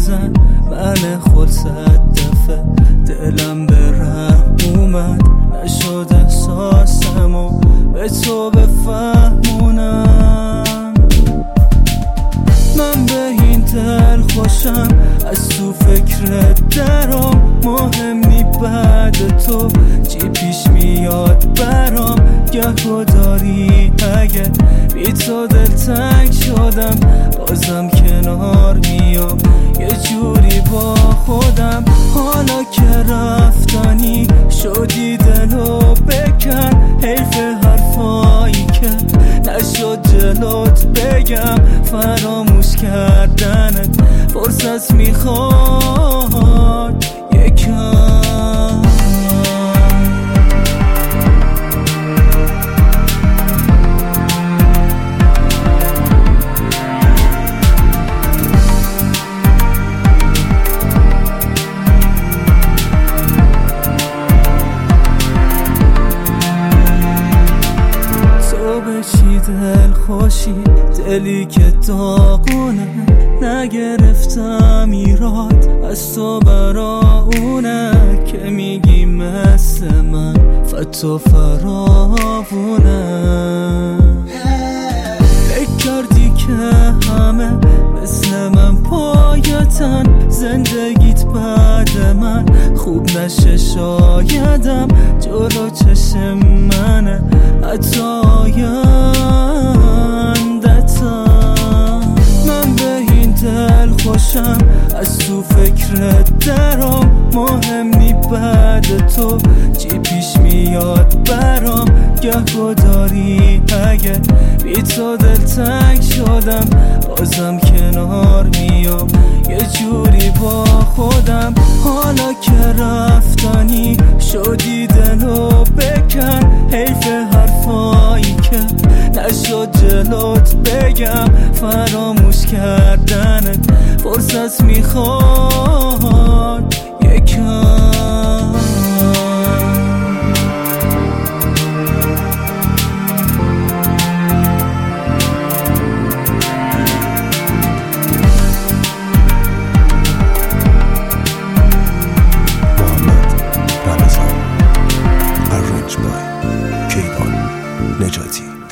نزن من خلصت دفعه دلم به رحم اومد نشد احساسمو به تو بفهمونم من به این دل خوشم از تو فکرت درام مهم نی بعد تو چی پیش میاد برام گه داری اگه بی تو دل تنگ شدم بازم کنار میام یه جوری با خودم حالا که رفتنی شدی دلو بکن حیف حرفایی که نشد جلوت بگم فراموش کردنت فرصت میخواد یکم چی دل خوشی دلی که داغونه نگرفتم ایراد از تو برا که میگی مثل من فتو فراوونه فکر کردی که همه مثل من پایتن زندگیت بعد من خوب نشه شایدم جلو چشم منه حتی آیندتم من به این دل خوشم از تو فکرت درام مهم نی بعد تو چی پیش میاد برام گه داری اگه بی تو دل تنگ شدم بازم کنار میام یه جوری با خودم حالا که رفتنی شدی دلو بکن حیف حرفایی که نشد جلوت بگم فراموش کردنت فرصت میخواد یکم کیوان نجاتی